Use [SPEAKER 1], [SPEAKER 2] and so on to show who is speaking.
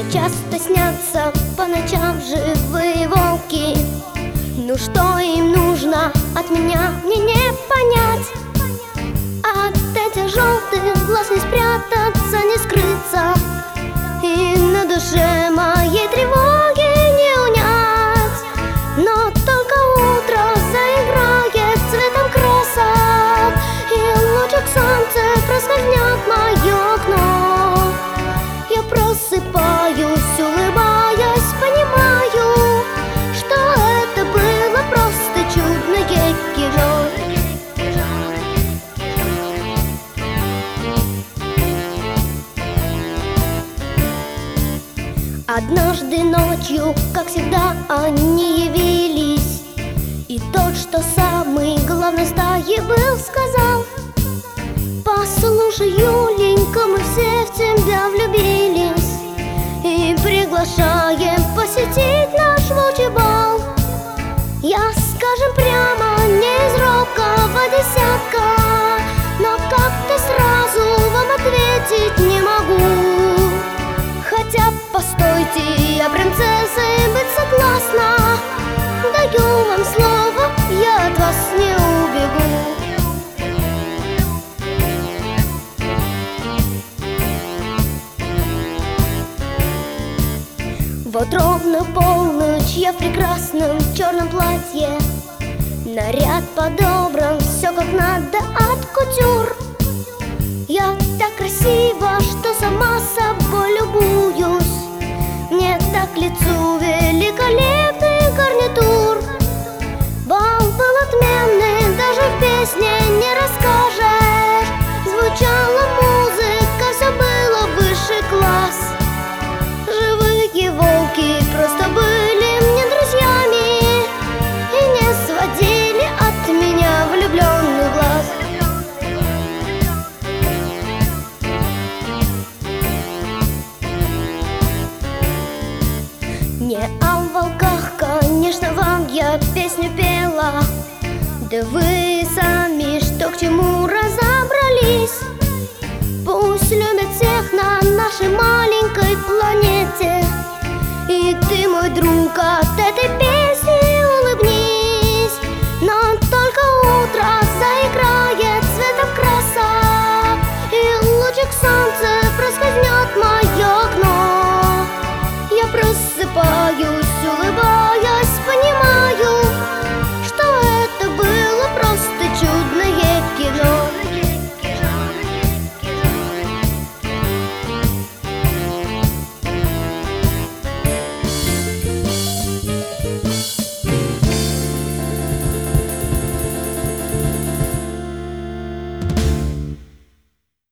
[SPEAKER 1] Мне часто снятся по ночам живые волки. Ну что им нужно от меня, мне не понять. От этих желтых глаз не спрятаться, не скрыться, и на душе моей тревоги не унять. Но только утро заиграет цветом красок, и лучик солнца проскользнет в мое окно. Я просыпаюсь, улыбаясь, понимаю, что это было просто чудное кино. Однажды ночью, как всегда, они явились, и тот, что самый главный стаи был, сказал: послушай, Юленька, мы все в тебя влюбились и приглашаем посетить наш волчий бал. Я, скажем прямо, не из робкого десятка, но как-то сразу вам ответить не могу. Хотя, постойте, я принцессой быть согласна, даю вам слово, я от вас не убегу. Вот ровно полночь, я в прекрасном черном платье, наряд подобран, все как надо от кутюр. Я так красива, что сама собой любуюсь. Мне так к лицу великолепный гарнитур. Бал был отменный, даже в песне не расскажешь. Звучала музыка, все было выше класс. Живые волки просто были мне друзьями и не сводили от меня влюбленных глаз. Не о волках, конечно, вам я песню пела, да вы сами что к чему разобрались. Пусть любят всех на нашей маленькой планете, и ты, мой друг, от этой песни